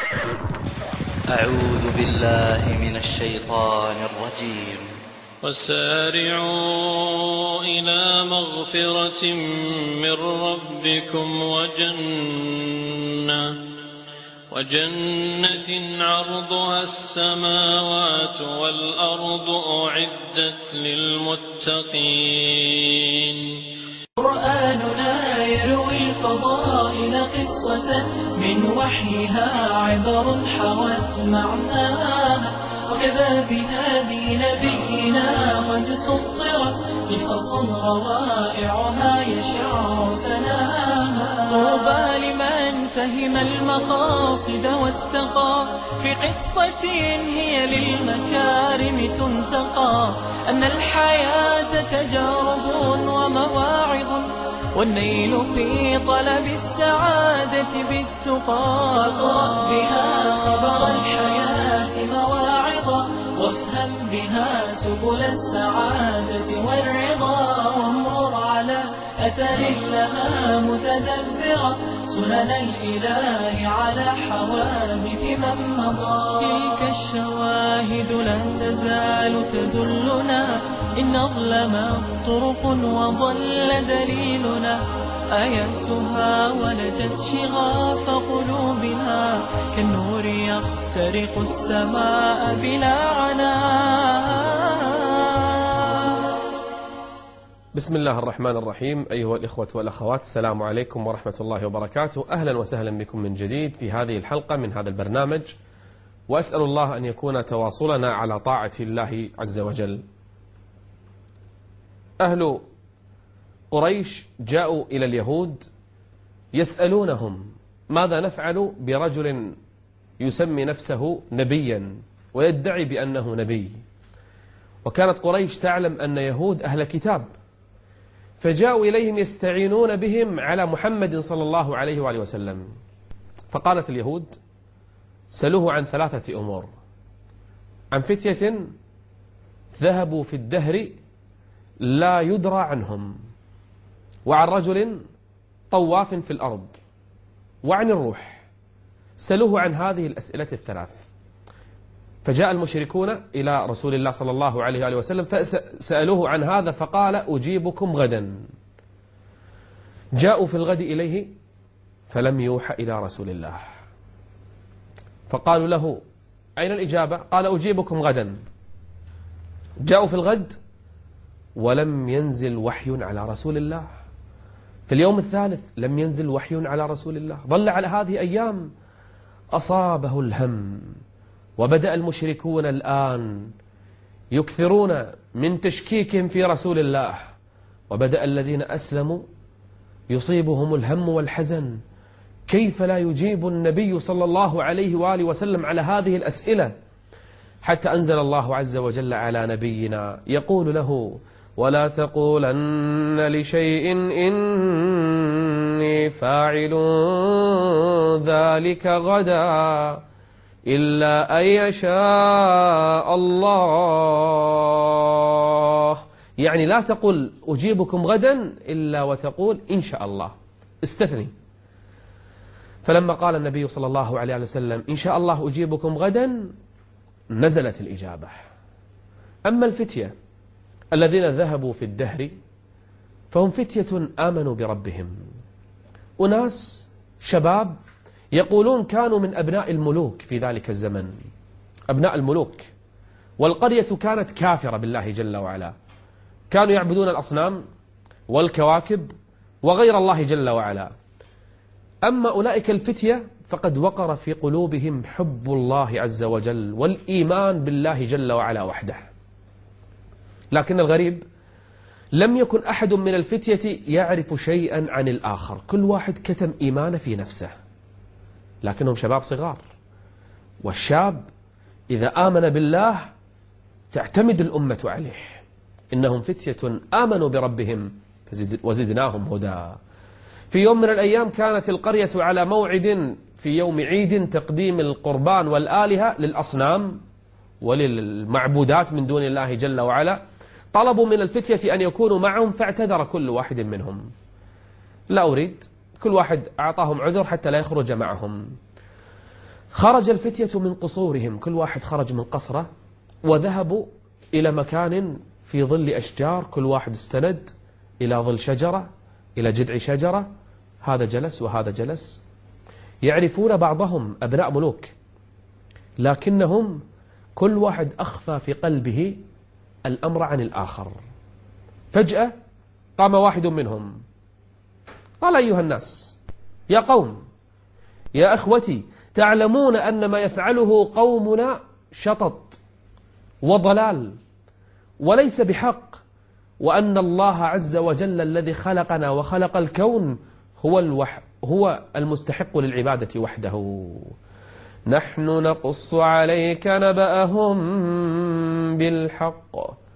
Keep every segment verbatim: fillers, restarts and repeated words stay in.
أعوذ بالله من الشيطان الرجيم. وسارعوا إلى مغفرة من ربكم وجنة وجنة عرضها السماوات والأرض أعدت للمتقين. قرآننا يروي الفضائل قصة من وحيها عبر حوت معناها، وكذا بهدي نبينا قد سطرت قصص روائعها يشع سناها. طوبى لمن فهم المقاصد واستقى في قصة هي للمكارم تنتقى، أن الحياة تجارب ومواعظ والنيل في طلب السعادة بالتقى. فاقرأ بها خبر الحياة مواعظا وافهم بها سبل السعادة والرضا، وامرر على أثر لها متدبرا سنن الإله على حوادث من مضى. تلك الشواهد لا تزال تدلنا إن أظلم طرق وضل دليلنا، آياتها ولجت شغاف قلوبنا كالنور يخترق السماء بلا عناء. بسم الله الرحمن الرحيم. أيها الإخوة والأخوات، السلام عليكم ورحمة الله وبركاته. أهلا وسهلا بكم من جديد في هذه الحلقة من هذا البرنامج، وأسأل الله أن يكون تواصلنا على طاعة الله عز وجل. أهل قريش جاءوا إلى اليهود يسألونهم ماذا نفعل برجل يسمي نفسه نبيا ويدعي بأنه نبي، وكانت قريش تعلم أن يهود أهل كتاب، فجاءوا إليهم يستعينون بهم على محمد صلى الله عليه وآله وسلم. فقالت اليهود: سألوه عن ثلاثة أمور، عن فتية ذهبوا في الدهر لا يدرى عنهم، وعن رجل طواف في الأرض، وعن الروح. سألوه عن هذه الأسئلة الثلاث. فجاء المشركون إلى رسول الله صلى الله عليه وآله وسلم فسألوه عن هذا فقال: أجيبكم غدا. جاءوا في الغد إليه فلم يوحى إلى رسول الله، فقالوا له: أين الإجابة؟ قال: أجيبكم غدا. جاءوا في الغد ولم ينزل وحي على رسول الله. في اليوم الثالث لم ينزل وحي على رسول الله. ظل على هذه أيام، أصابه الهم، وبدأ المشركون الآن يكثرون من تشكيكهم في رسول الله، وبدأ الذين أسلموا يصيبهم الهم والحزن. كيف لا يجيب النبي صلى الله عليه وآله وسلم على هذه الأسئلة؟ حتى أنزل الله عز وجل على نبينا يقول له: ولا تقولن لشيء إني فاعل ذلك غدا إلا أن يشاء الله. يعني لا تقل أجيبكم غدا إلا وتقول إن شاء الله، استثني. فلما قال النبي صلى الله عليه وسلم إن شاء الله أجيبكم غدا نزلت الإجابة. أما الفتية الذين ذهبوا في الدهر فهم فتية آمنوا بربهم، أناس شباب يقولون كانوا من أبناء الملوك في ذلك الزمن، أبناء الملوك، والقرية كانت كافرة بالله جل وعلا، كانوا يعبدون الأصنام والكواكب وغير الله جل وعلا. أما أولئك الفتية فقد وقر في قلوبهم حب الله عز وجل والإيمان بالله جل وعلا وحده. لكن الغريب لم يكن أحد من الفتية يعرف شيئا عن الآخر، كل واحد كتم إيمانه في نفسه، لكنهم شباب صغار، والشاب إذا آمن بالله تعتمد الأمة عليه. إنهم فتية آمنوا بربهم وزدناهم هدى. في يوم من الأيام كانت القرية على موعد في يوم عيد تقديم القربان والآلهة للأصنام وللمعبودات من دون الله جل وعلا. طلبوا من الفتية أن يكونوا معهم، فاعتذر كل واحد منهم: لا أريد. كل واحد أعطاهم عذر حتى لا يخرج معهم. خرج الفتية من قصورهم، كل واحد خرج من قصره، وذهبوا إلى مكان في ظل أشجار، كل واحد استند إلى ظل شجرة، إلى جذع شجرة، هذا جلس وهذا جلس. يعرفون بعضهم، أبناء ملوك، لكنهم كل واحد أخفى في قلبه الأمر عن الآخر. فجأة قام واحد منهم قال: أيها الناس، يا قوم، يا أخوتي، تعلمون أن ما يفعله قومنا شطط وضلال وليس بحق، وأن الله عز وجل الذي خلقنا وخلق الكون هو الوح هو المستحق للعبادة وحده. نحن نقص عليك نبأهم بالحق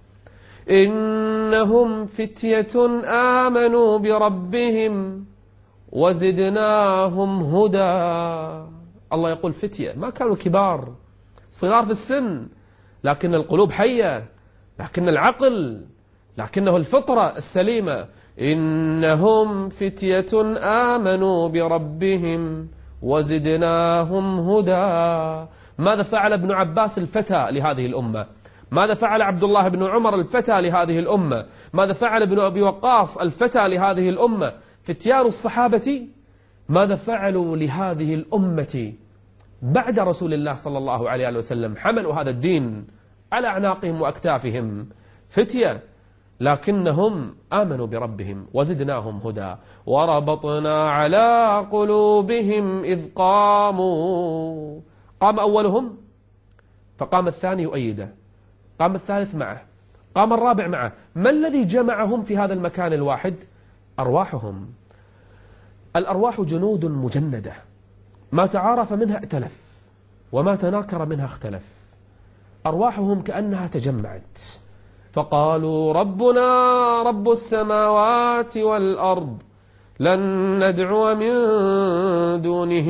إنهم فتية آمنوا بربهم وزدناهم هدى. الله يقول فتية، ما كانوا كبار، صغار في السن، لكن القلوب حية، لكن العقل، لكنه الفطرة السليمة. إنهم فتية آمنوا بربهم وزدناهم هدى. ماذا فعل ابن عباس الفتى لهذه الأمة؟ ماذا فعل عبد الله بن عمر الفتى لهذه الأمة؟ ماذا فعل ابن أبي وقاص الفتى لهذه الأمة؟ فتيان الصحابة ماذا فعلوا لهذه الأمة بعد رسول الله صلى الله عليه وسلم؟ حملوا هذا الدين على أعناقهم وأكتافهم، فتية، لكنهم آمنوا بربهم وزدناهم هدى. وربطنا على قلوبهم إذ قاموا. قام أولهم فقام الثاني يؤيده، قام الثالث معه، قام الرابع معه. ما الذي جمعهم في هذا المكان الواحد؟ أرواحهم. الأرواح جنود مجندة، ما تعارف منها ائتلف، وما تناكر منها اختلف. أرواحهم كأنها تجمعت، فقالوا: ربنا رب السماوات والأرض لن ندعو من دونه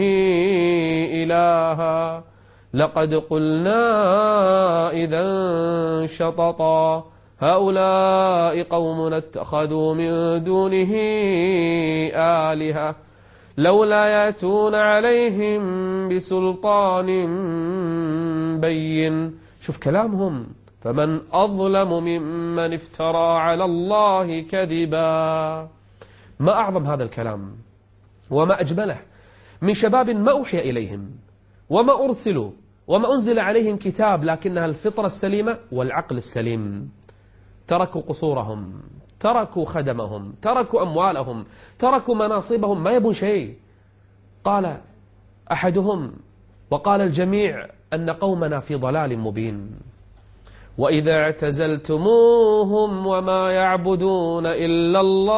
إلها لقد قلنا إذا شططا هؤلاء قومنا اتخذوا من دونه آلهة لولا يأتون عليهم بسلطان بين. شوف كلامهم: فمن أظلم ممن افترى على الله كذبا. ما أعظم هذا الكلام وما أجمله من شباب ما أوحي إليهم وما أرسلوا وما أنزل عليهم كتاب، لكنها الفطرة السليمة والعقل السليم. تركوا قصورهم، تركوا خدمهم، تركوا أموالهم، تركوا مناصبهم، ما يبون شيء. قال أحدهم وقال الجميع أن قومنا في ضلال مبين. وإذا اعتزلتموهم وما يعبدون إلا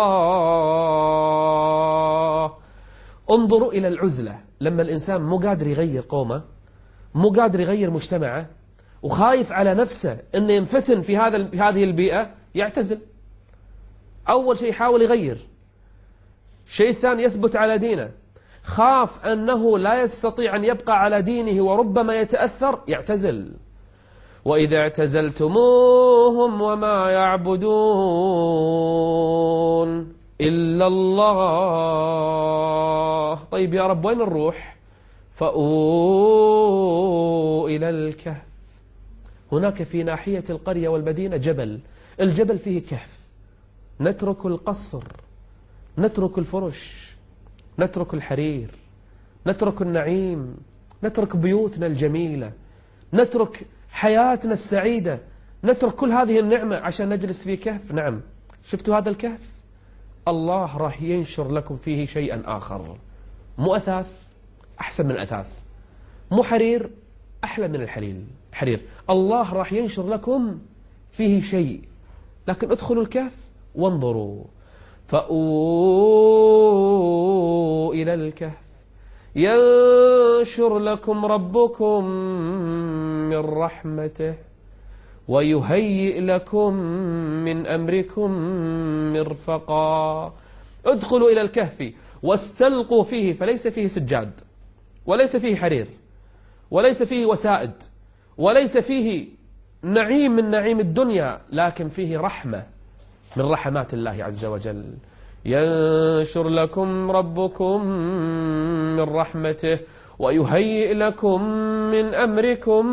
الله. انظروا إلى العزلة، لما الإنسان مو قادر يغير قومه، مو قادر يغير مجتمعه، وخايف على نفسه أنه ينفتن في هذا هذه البيئة، يعتزل. أول شيء يحاول يغير، شيء ثاني يثبت على دينه. خاف أنه لا يستطيع أن يبقى على دينه وربما يتأثر، يعتزل. وإذا اعتزلتموهم وما يعبدون إلا الله. طيب يا رب وين نروح؟ فأووا إلى الكهف. هناك في ناحية القرية والمدينة جبل، الجبل فيه كهف. نترك القصر، نترك الفرش، نترك الحرير، نترك النعيم، نترك بيوتنا الجميلة، نترك حياتنا السعيدة، نترك كل هذه النعمة عشان نجلس في كهف. نعم، شفتوا هذا الكهف؟ الله راح ينشر لكم فيه شيئا آخر. مو أثاث، أحسن من الأثاث. مو حرير، أحلى من الحرير. حرير الله راح ينشر لكم فيه شيء، لكن ادخلوا الكهف وانظروا. فأووا إلى الكهف ينشر لكم ربكم من رحمته ويهيئ لكم من أمركم مرفقا. ادخلوا إلى الكهف واستلقوا فيه، فليس فيه سجاد، وليس فيه حرير، وليس فيه وسائد، وليس فيه نعيم من نعيم الدنيا، لكن فيه رحمة من رحمات الله عز وجل. ينشر لكم ربكم من رحمته ويهيئ لكم من أمركم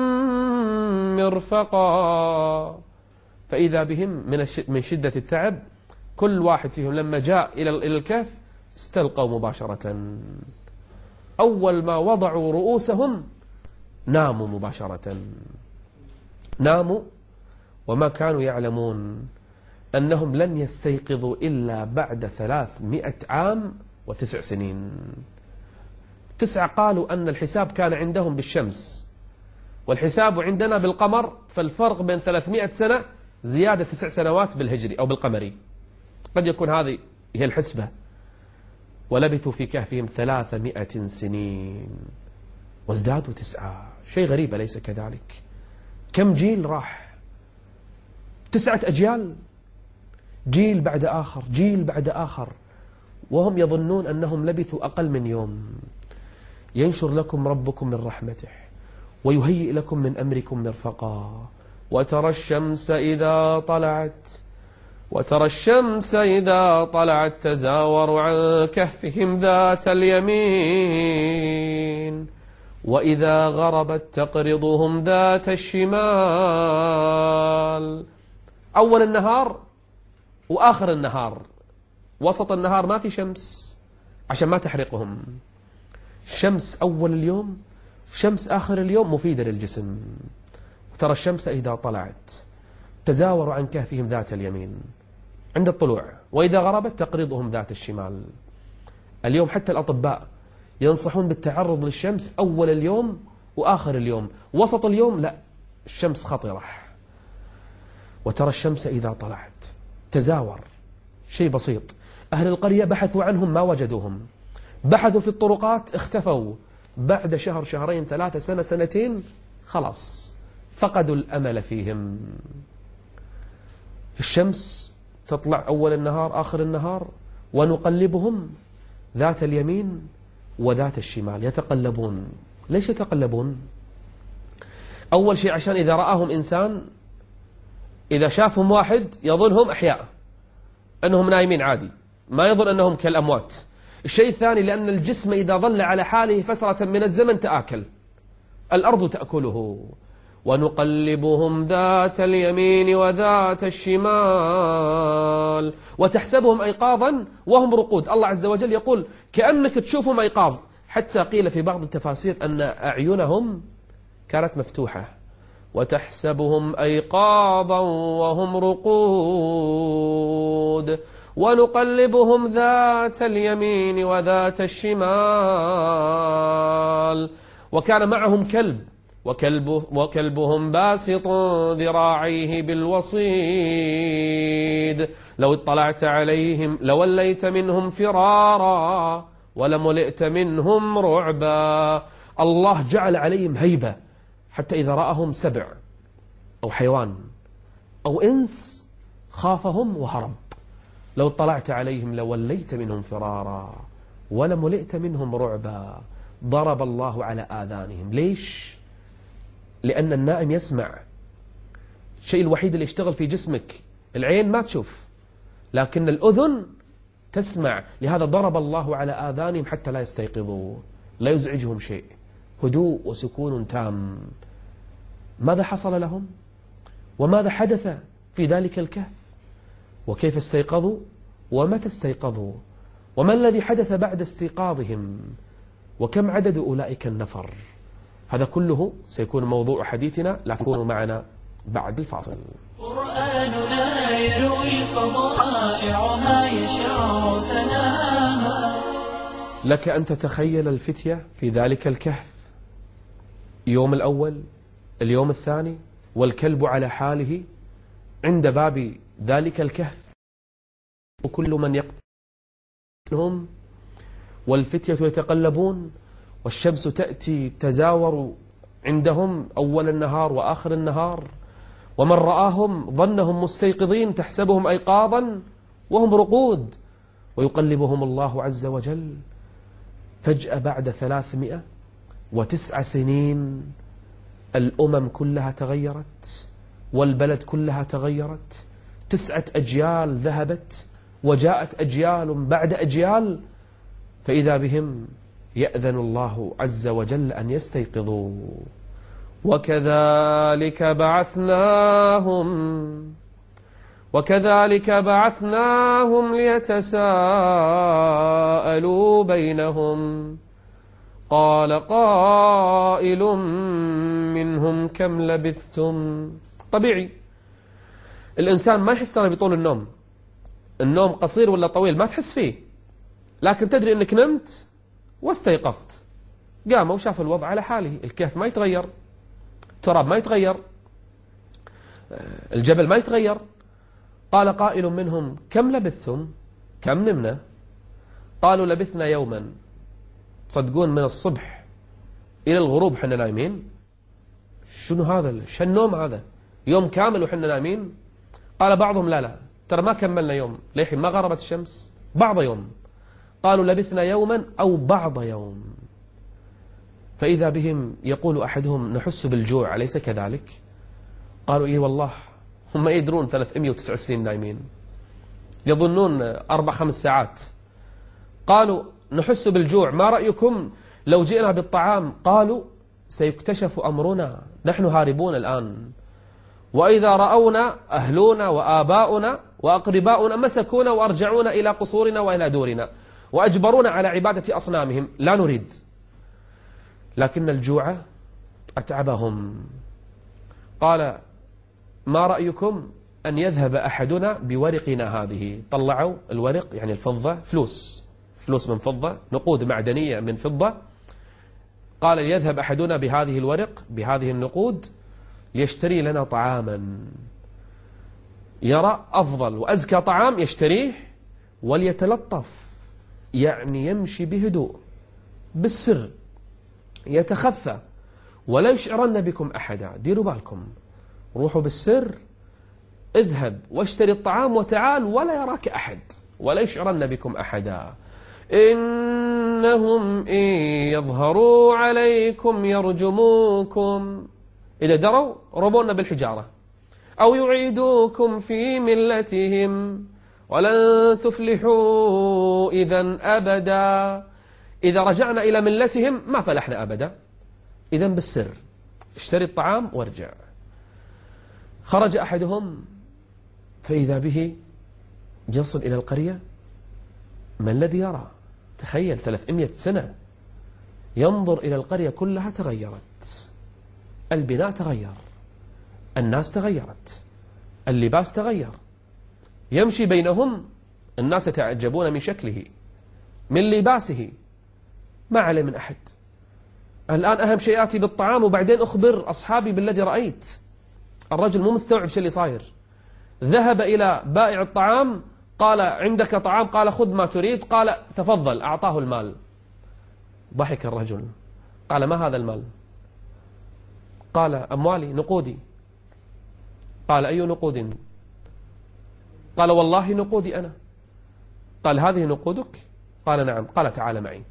مرفقا. فإذا بهم من من شدة التعب كل واحد فيهم لما جاء إلى إلى الكهف استلقوا مباشرة. أول ما وضعوا رؤوسهم ناموا مباشرة، ناموا وما كانوا يعلمون أنهم لن يستيقظوا إلا بعد ثلاثمائة عام وتسع سنين. تسعة قالوا أن الحساب كان عندهم بالشمس والحساب عندنا بالقمر، فالفرق بين ثلاثمائة سنة زيادة تسع سنوات بالهجري أو بالقمري، قد يكون هذه هي الحسبة. ولبثوا في كهفهم ثلاثمائة سنين وازدادوا تسعة. شيء غريب أليس كذلك؟ كم جيل راح؟ تسعة أجيال، جيل بعد آخر جيل بعد آخر، وهم يظنون أنهم لبثوا أقل من يوم. ينشر لكم ربكم من رحمته ويهيئ لكم من أمركم مرفقا. وترى الشمس إذا طلعت وترى الشمس إذا طلعت تزاور عن كهفهم ذات اليمين وإذا غربت تقرضهم ذات الشمال. أول النهار وآخر النهار، وسط النهار ما في شمس عشان ما تحرقهم. شمس أول اليوم شمس آخر اليوم مفيدة للجسم. وترى الشمس إذا طلعت تزاور عن كهفهم ذات اليمين عند الطلوع وإذا غربت تقرضهم ذات الشمال. اليوم حتى الأطباء ينصحون بالتعرض للشمس أول اليوم وآخر اليوم، وسط اليوم لا، الشمس خطرة. وترى الشمس إذا طلعت تزاور، شيء بسيط. أهل القرية بحثوا عنهم ما وجدوهم، بحثوا في الطرقات اختفوا. بعد شهر شهرين ثلاثة سنة سنتين خلاص فقدوا الأمل فيهم. الشمس تطلع أول النهار آخر النهار ونقلبهم ذات اليمين وذات الشمال، يتقلبون. ليش يتقلبون؟ أول شيء عشان إذا رآهم إنسان، إذا شافهم واحد يظنهم أحياء، أنهم نايمين عادي، ما يظن أنهم كالأموات. الشيء الثاني لأن الجسم إذا ظل على حاله فترة من الزمن تآكل، الأرض تأكله. ونقلبهم ذات اليمين وذات الشمال وتحسبهم أيقاظا وهم رقود. الله عز وجل يقول كأنك تشوفهم أيقاظ، حتى قيل في بعض التفاسير أن أعينهم كانت مفتوحة. وتحسبهم أيقاظا وهم رقود ونقلبهم ذات اليمين وذات الشمال. وكان معهم كلب وكلب وكلبهم باسط ذراعيه بالوصيد لو اطلعت عليهم لوليت منهم فرارا ولملئت منهم رعبا. الله جعل عليهم هيبة، حتى إذا رأهم سبع أو حيوان أو إنس خافهم وهرب. لو اطلعت عليهم لوليت منهم فرارا ولملئت منهم رعبا. ضرب الله على آذانهم. ليش؟ لأن النائم يسمع. الشيء الوحيد اللي يشتغل في جسمك العين ما تشوف، لكن الأذن تسمع. لهذا ضرب الله على آذانهم حتى لا يستيقظوا، لا يزعجهم شيء، هدوء وسكون تام. ماذا حصل لهم؟ وماذا حدث في ذلك الكهف؟ وكيف استيقظوا؟ ومتى استيقظوا؟ وما الذي حدث بعد استيقاظهم؟ وكم عدد أولئك النفر؟ هذا كله سيكون موضوع حديثنا، لكن كونوا معنا بعد الفاصل. قرآننا يروي الفضائعها يشع سناها. لك أن تتخيل الفتية في ذلك الكهف، يوم الأول اليوم الثاني والكلب على حاله عند باب ذلك الكهف، وكل من يقتلهم والفتية يتقلبون والشمس تأتي تزاور عندهم أول النهار وآخر النهار، ومن رآهم ظنهم مستيقظين تحسبهم أيقاظا وهم رقود، ويقلبهم الله عز وجل. فجأة بعد ثلاثمائة وتسع سنين الأمم كلها تغيرت والبلد كلها تغيرت. تسعة أجيال ذهبت وجاءت أجيال بعد أجيال، فإذا بهم يأذن الله عز وجل أن يستيقظوا. وكذلك بعثناهم وكذلك بعثناهم ليتساءلوا بينهم قال قائل منهم كم لبثتم. طبيعي الإنسان ما يحس ترى بطول النوم، النوم قصير ولا طويل ما تحس فيه، لكن تدري أنك نمت واستيقظت. قام وشاف الوضع على حاله، الكهف ما يتغير، التراب ما يتغير، الجبل ما يتغير. قال قائل منهم كم لبثتم، كم نمنا؟ قالوا لبثنا يوما. تصدقون من الصبح إلى الغروب حنا نايمين؟ شنو هذا؟ شو النوم هذا؟ يوم كامل وحنا نايمين؟ قال بعضهم لا لا ترى ما كملنا يوم، للحين ما غربت الشمس، بعض يوم. قالوا لبثنا يوما أو بعض يوم. فإذا بهم يقول أحدهم نحس بالجوع أليس كذلك؟ قالوا إيه والله، هم ما يدرون ثلاثمئة وتسع سنين نايمين، يظنون أربع خمس ساعات. قالوا نحس بالجوع، ما رأيكم لو جئنا بالطعام؟ قالوا سيكتشف أمرنا، نحن هاربون الآن، وإذا رأونا أهلنا وآباؤنا وأقرباؤنا مسكونا وأرجعونا إلى قصورنا وإلى دورنا وأجبرونا على عبادة أصنامهم، لا نريد. لكن الجوع أتعبهم. قال ما رأيكم أن يذهب أحدنا بورقنا هذه؟ طلعوا الورق يعني الفضة، فلوس فلوس من فضة، نقود معدنية من فضة. قال يذهب أحدنا بهذه الورق بهذه النقود ليشتري لنا طعاما، يرى أفضل وأزكى طعام يشتريه، وليتلطف يعني يمشي بهدوء بالسر، يتخفى ولا يشعرن بكم أحدا. ديروا بالكم، روحوا بالسر، اذهب واشتري الطعام وتعال ولا يراك أحد ولا يشعرن بكم أحدا. إنهم إن يظهروا عليكم يرجموكم، إذا دروا ربونا بالحجارة، أو يعيدوكم في ملتهم ولن تفلحوا إذا أبدا. إذا رجعنا إلى ملتهم ما فلحنا أبدا. إذا بالسر اشتري الطعام وارجع. خرج أحدهم فإذا به يصل إلى القرية، ما الذي يرى؟ تخيل ثلاثمئة سنة ينظر إلى القرية كلها تغيرت، البناء تغير، الناس تغيرت، اللباس تغير، يمشي بينهم الناس يتعجبون من شكله من لباسه، ما عليه من أحد. الآن أهم شيء آتي بالطعام وبعدين أخبر أصحابي بالذي رأيت. الرجل مو مستوعب شو اللي صاير. ذهب إلى بائع الطعام قال عندك طعام؟ قال خذ ما تريد. قال تفضل. أعطاه المال. ضحك الرجل قال ما هذا المال؟ قال أموالي، نقودي. قال أي نقود؟ قال والله نقودي أنا. قال هذه نقودك؟ قال نعم. قال تعال معي.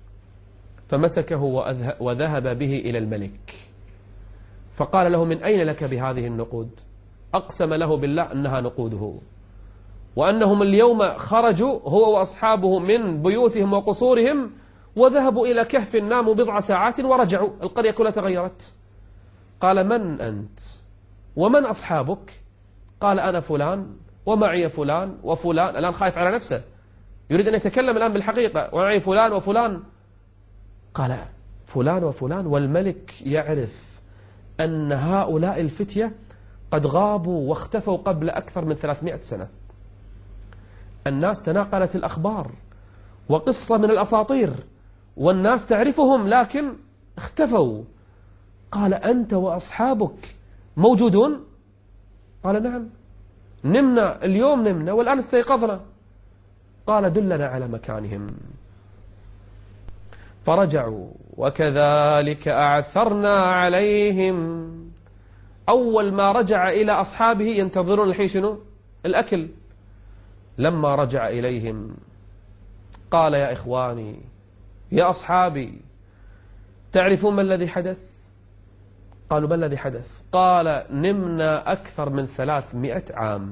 فمسكه وذهب به إلى الملك، فقال له من أين لك بهذه النقود؟ أقسم له بالله أنها نقوده، وأنهم اليوم خرجوا هو وأصحابه من بيوتهم وقصورهم وذهبوا إلى كهف ناموا بضع ساعات ورجعوا، القرية كلها تغيرت. قال من أنت ومن أصحابك؟ قال أنا فلان ومعي فلان وفلان. الآن خايف على نفسه، يريد أن يتكلم الآن بالحقيقة، ومعي فلان وفلان. قال فلان وفلان، والملك يعرف أن هؤلاء الفتية قد غابوا واختفوا قبل أكثر من ثلاثمئة سنة. الناس تناقلت الأخبار وقصة من الأساطير والناس تعرفهم لكن اختفوا. قال أنت وأصحابك موجودون؟ قال نعم، نمنا اليوم، نمنا والآن استيقظنا. قال دلنا على مكانهم. فرجعوا وكذلك أعثرنا عليهم. أول ما رجع إلى أصحابه ينتظرون الحين شنو؟ الأكل. لما رجع إليهم قال يا إخواني يا أصحابي تعرفون ما الذي حدث؟ قالوا ما الذي حدث؟ قال نمنا أكثر من ثلاثمئة عام.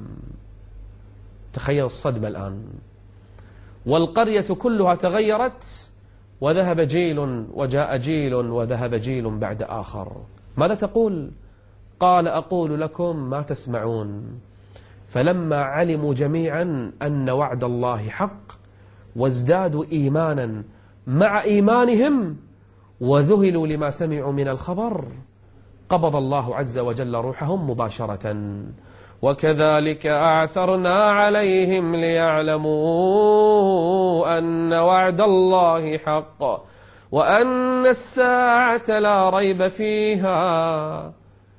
تخيلوا الصدمة الآن، والقرية كلها تغيرت وذهب جيل وجاء جيل وذهب جيل بعد آخر. ماذا تقول؟ قال أقول لكم ما تسمعون. فلما علموا جميعا أن وعد الله حق وازدادوا إيمانا مع إيمانهم وذهلوا لما سمعوا من الخبر قبض الله عز وجل روحهم مباشرة. وكذلك أعثرنا عليهم ليعلموا أن وعد الله حق وأن الساعة لا ريب فيها.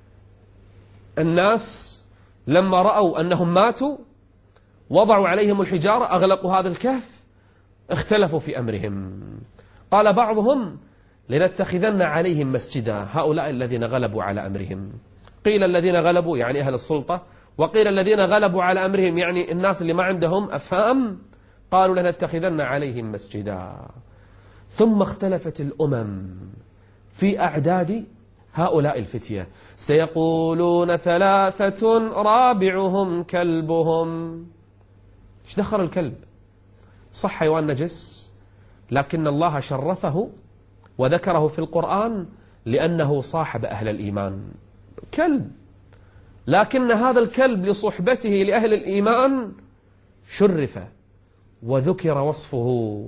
الناس لما رأوا أنهم ماتوا وضعوا عليهم الحجارة، أغلقوا هذا الكهف، اختلفوا في أمرهم. قال بعضهم لنتخذن عليهم مسجدا، هؤلاء الذين غلبوا على أمرهم. قيل الذين غلبوا يعني أهل السلطة، وقيل الذين غلبوا على أمرهم يعني الناس اللي ما عندهم أفهام. قالوا لنتخذن عليهم مسجدا. ثم اختلفت الأمم في أعداد هؤلاء الفتية. سيقولون ثلاثة رابعهم كلبهم. ايش دخل الكلب؟ صح حيوان نجس، لكن الله شرفه وذكره في القرآن لأنه صاحب أهل الإيمان. كلب، لكن هذا الكلب لصحبته لأهل الإيمان شرف وذكر وصفه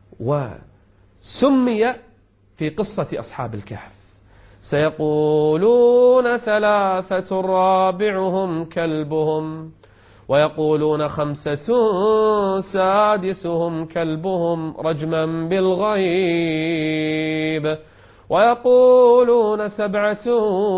وسمي في قصة أصحاب الكهف. سيقولون ثلاثة رابعهم كلبهم ويقولون خمسة سادسهم كلبهم رجما بالغيب ويقولون سبعة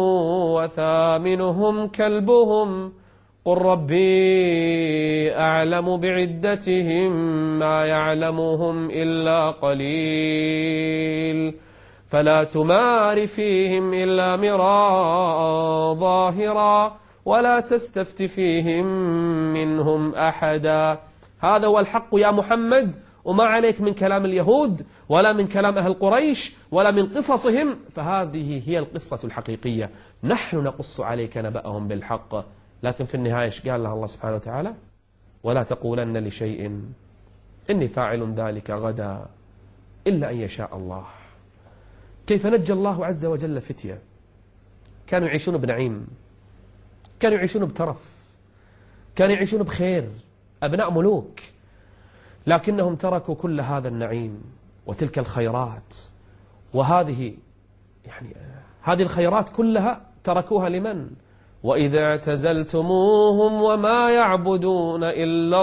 وثامنهم كلبهم قل ربي أعلم بعدتهم ما يعلمهم إلا قليل فلا تمار فيهم إلا مراء ظاهرا ولا تستفت فيهم منهم أحدا. هذا هو الحق يا محمد، وما عليك من كلام اليهود ولا من كلام أهل قريش ولا من قصصهم، فهذه هي القصة الحقيقية. نحن نقص عليك نبأهم بالحق. لكن في النهاية ايش قال له الله سبحانه وتعالى؟ ولا تقولن لشيء إني فاعل ذلك غدا إلا أن يشاء الله. كيف نجى الله عز وجل فتية كانوا يعيشون بنعيم، كانوا يعيشون بترف، كانوا يعيشون بخير، أبناء ملوك، لكنهم تركوا كل هذا النعيم وتلك الخيرات، وهذه يعني هذه الخيرات كلها تركوها لمن؟ وإذا اعتزلتموهم وما يعبدون إلا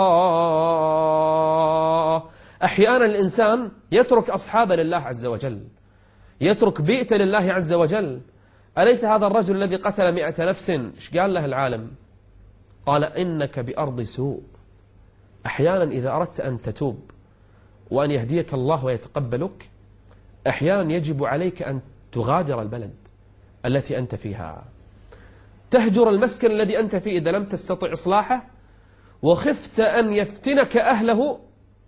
الله. أحيانا الإنسان يترك أصحابه لله عز وجل، يترك بيئته لله عز وجل. أليس هذا الرجل الذي قتل مئة نفس ايش قال له العالم؟ قال إنك بأرض سوء. أحيانا إذا أردت أن تتوب وأن يهديك الله ويتقبلك، أحيانا يجب عليك أن تغادر البلد التي أنت فيها، تهجر المسكن الذي أنت فيه إذا لم تستطع إصلاحه وخفت أن يفتنك أهله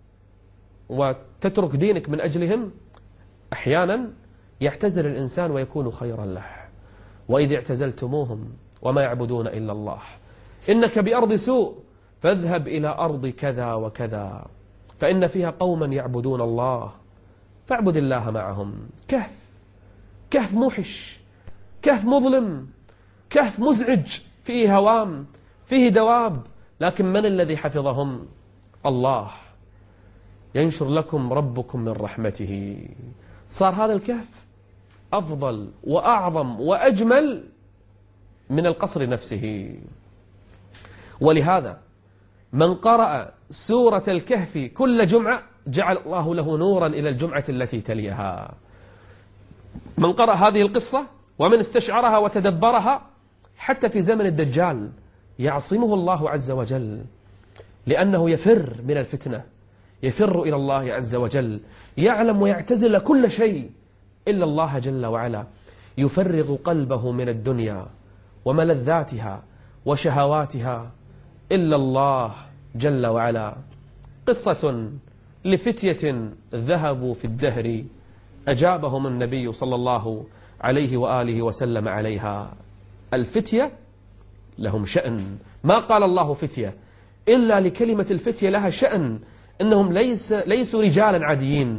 وتترك دينك من أجلهم. أحيانا يعتزل الإنسان ويكون خيرا له. وإذ اعتزلتموهم وما يعبدون إلا الله إنك بأرض سوء فاذهب إلى أرض كذا وكذا فإن فيها قوما يعبدون الله فاعبد الله معهم. كهف، كهف موحش، كهف مظلم، كهف مزعج، فيه هوام، فيه دواب، لكن من الذي حفظهم؟ الله. ينشر لكم ربكم من رحمته. صار هذا الكهف أفضل وأعظم وأجمل من القصر نفسه. ولهذا من قرأ سورة الكهف كل جمعة جعل الله له نورا إلى الجمعة التي تليها. من قرأ هذه القصة ومن استشعرها وتدبرها حتى في زمن الدجال يعصمه الله عز وجل، لأنه يفر من الفتنة، يفر إلى الله عز وجل، يعلم ويعتزل كل شيء إلا الله جل وعلا، يفرغ قلبه من الدنيا وملذاتها وشهواتها إلا الله جل وعلا. قصة لفتية ذهبوا في الدهر أجابهم النبي صلى الله عليه وآله وسلم عليها. الفتية لهم شأن، ما قال الله فتية إلا لكلمة الفتية لها شأن، إنهم ليس ليسوا رجالا عاديين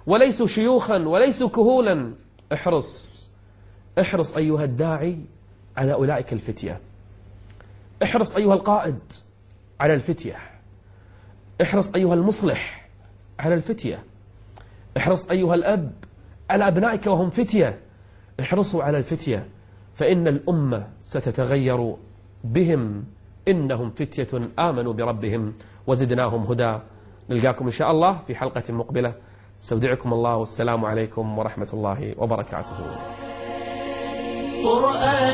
وليسوا شيوخا وليسوا كهولا. احرص احرص أيها الداعي على أولئك الفتية. احرص أيها القائد على الفتية. احرص أيها المصلح على الفتية. احرص أيها الأب على أبنائك وهم فتية. احرصوا على الفتية، فإن الأمة ستتغير بهم، إنهم فتية آمنوا بربهم وزدناهم هدى. نلقاكم إن شاء الله في حلقة مقبلة. استودعكم الله والسلام عليكم ورحمة الله وبركاته.